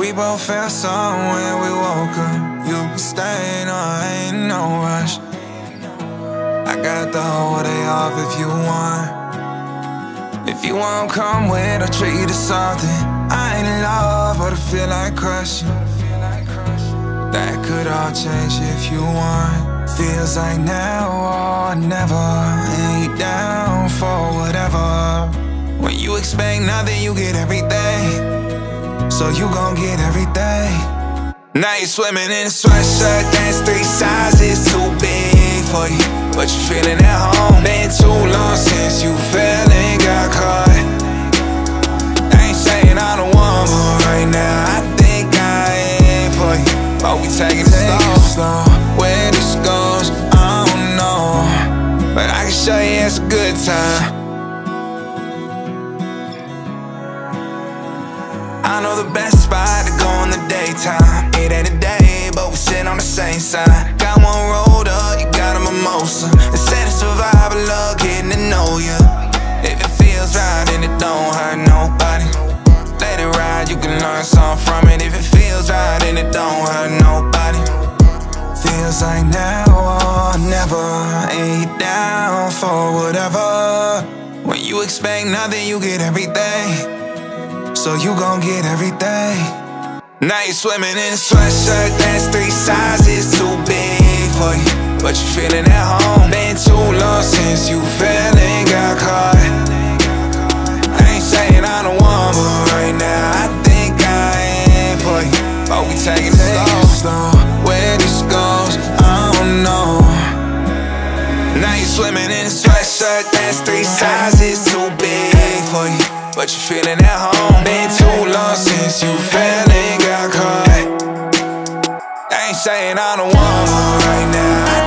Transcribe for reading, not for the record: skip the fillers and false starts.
we both felt something when we woke up. You can stay, no, ain't no rush. I got the whole day off if you want. If you won't come with, I'll treat you to something. I ain't in love, but I feel like crushing. That could all change if you want. Feels like now or never. Ain't you down for whatever? When you expect nothing, you get everything. So you gon' get everything. Now you're swimming in a sweatshirt that's 3 sizes too big for you, but you feeling at home. Been too long since you fell and got caught. I ain't saying I don't want, but right now I think I am for you. But we taking it slow. Where this goes, I don't know, but I can show you it's a good time. I know the best spot to go in the daytime. It ain't a day, but we sit on the same side. Got one rolled up, you got a mimosa. Instead of survival, love getting to know you. If it feels right and it don't hurt nobody, let it ride, you can learn something from it. If it feels right and it don't hurt nobody. Feels like now or never. Ain't you down for whatever? When you expect nothing, you get everything. So you gon' get everything. Now you're swimming in a sweatshirt that's 3 sizes too big for you, but you feeling at home. Been too long since you fell and got caught. I ain't saying I don't want, but right now I think I am for you. But we taking it slow. Where this goes, I don't know. Now you're swimming in a sweatshirt that's 3 sizes too big for you, but you feeling at home. Been too long since you fell and got caught. I ain't saying I don't want, but right now I